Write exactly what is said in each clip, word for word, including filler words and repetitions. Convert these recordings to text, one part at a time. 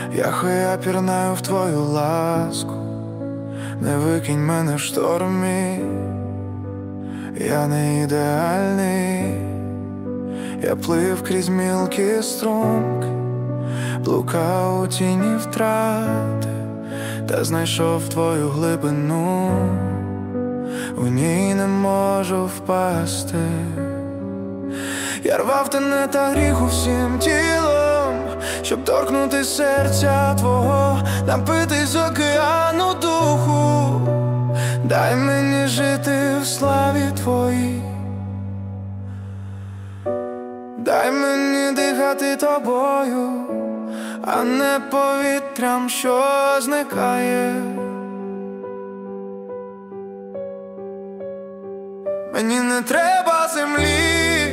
Я хай пірнаю в твою ласку, не викинь мене в штормі. Я не ідеальний, я плив крізь мілкі струмки, блукав у тіні втрати, та знайшов твою глибину, в ній не можу впасти. Я рвав тенета та гріху всім тілом, щоб торкнути серця твого, напитись з океану духу. Дай мені жити в славі твоїй, дай мені дихати тобою, а не повітрям, що зникає. Мені не треба землі,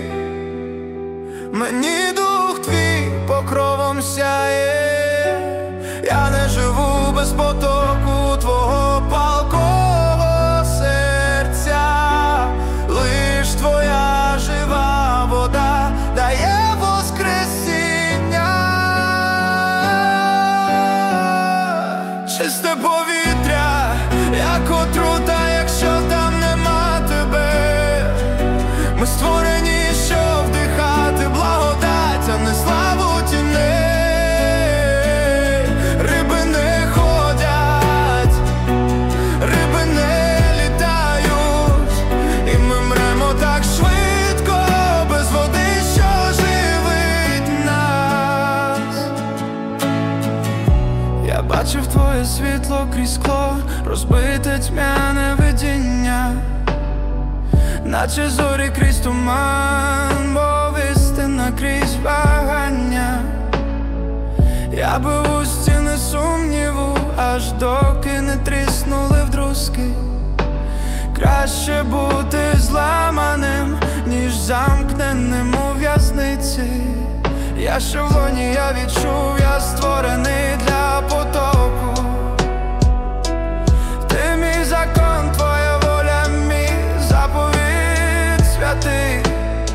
мені дух твій покровом сяє. Я не живу без потоку твого палкого серця, лиш твоя жива вода дає воскресіння. Чисте повітря, як отрута, якщо там нема тебе. Ми створені, щоб вдихати благодать, а не славу тіней. Риби не ходять, риби не літають, і ми мремо так швидко, без води, що живить нас. Я бачив твоє світло крізь скло, розбите тьмяне видіння, наче зорі крізь туман, бо істина крізь вагання. Я бив у стіни сумніву, аж доки не тріснули вдрузки. Краще бути зламаним, ніж замкненим у в'язниці. Я ще в лоні, я відчув, я створений для потоку. Ти мій закон, твоя воля, мій заповіт святий.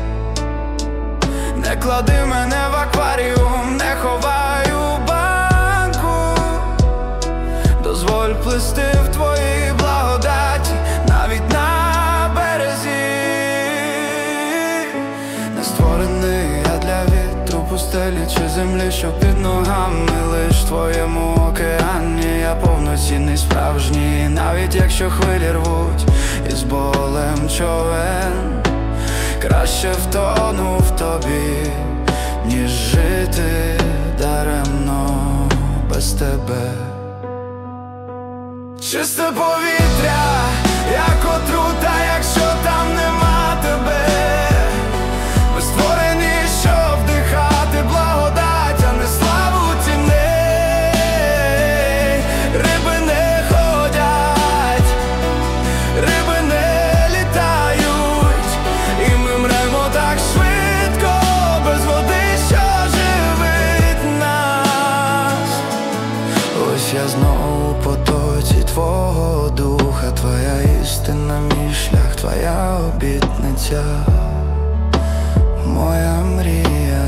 Не клади мене в акваріум, не ховай у банку. Дозволь плисти в твоїй благодаті, навіть на березі. Не створений я для вітру, пустелі чи землі, що під ногами. Лиш в твоєму океані я повноцінний, справжній. Навіть якщо хвилі рвуть із болем човен, краще втону в тобі, ніж жити даремно без тебе. Чисте повітря, як отрута, якщо там нема тебе. Ми створені, щоб вдихати благодать, а не славу тіней. Риби не ходять, риби не літають, і ми мремо так швидко, без води, що живить нас. Ось я знову у потоці твого духа, твоя істина, мій шлях, твоя обітниця, моя мрія.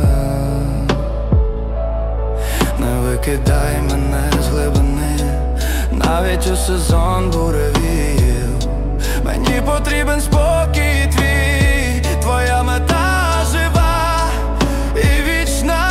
Не викидай мене з глибини, навіть у сезон буревіїв. Мені потрібен спокій твій, твоя мета жива і вічна.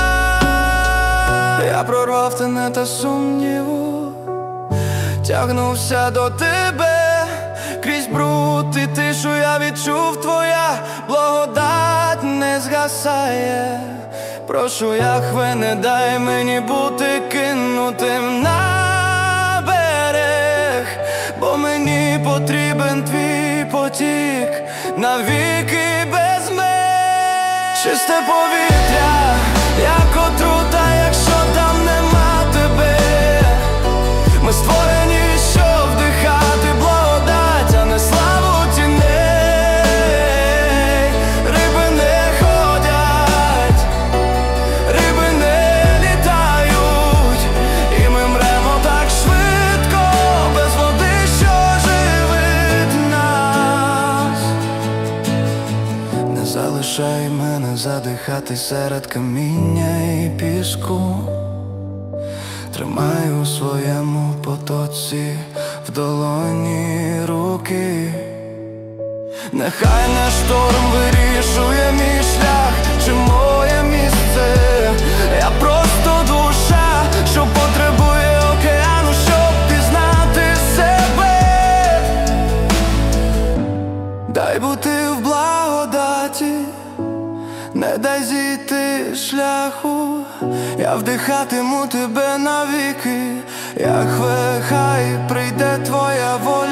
Я прорвав тенета та сумніву, тягнувся до тебе крізь бруд і тишу. Я відчув, твоя благодать не згасає. Прошу, Яхве, не дай мені бути кинутим на берег, бо мені потрібен твій потік навіки без меж. Чисте повітря, як отрута, якщо там нема тебе. Ми створені, щоб вдихати благодать, а не славу тіней. Риби не ходять, риби не літають, і ми мремо так швидко, без води, що живить нас. Не залишай мене задихати серед каміння і піску. тримаю у своєму потоці, в долоні руки. Нехай не шторм вирішує мій шлях чи моє місце. Я просто душа, що потребує океану, щоб пізнати себе. Дай бути в благодаті, не дай зійти шляху. Я вдихатиму тебе навіки, як хай прийде твоя воля.